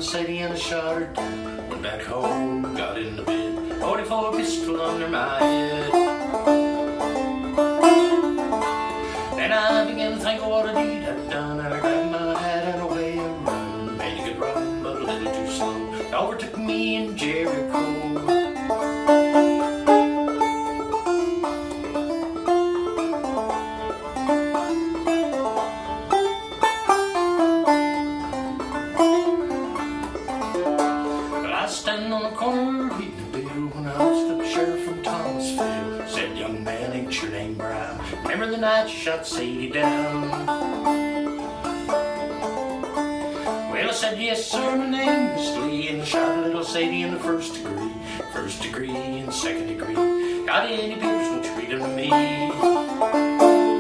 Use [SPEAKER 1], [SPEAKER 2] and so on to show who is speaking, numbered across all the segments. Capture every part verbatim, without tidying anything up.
[SPEAKER 1] Found Sadie and I shot her down. Went back home, got in the bed, forty-four pistol under my head. Then I began to think of what a deed I'd done. I grabbed my hat and away I run. Made a good run, but a little too slow. It overtook me in Jericho. Standing on the corner, reading the bill, when I lost up a sheriff from Thomasville. Said, young man, ain't your name Brown? Remember the night you shot Sadie down? Well, I said, yes, sir, my name is Lee, and I shot a little Sadie in the first degree. First degree and second degree. Got any papers, won't you read them to me?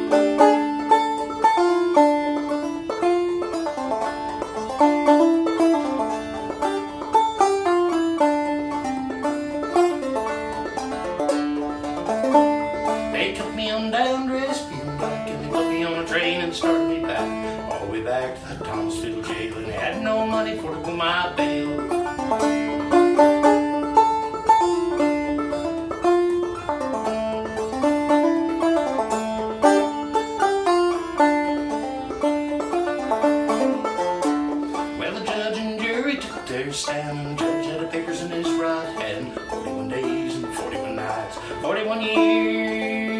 [SPEAKER 1] They took me on down to Espion back, and they put me on a train and started me back, all the way back to the Thomasville jail, and they had no money for to go my bail. Well, the judge and jury took their stand, and the judge had the papers in his right hand. Forty-one days and forty-one nights, forty-one years.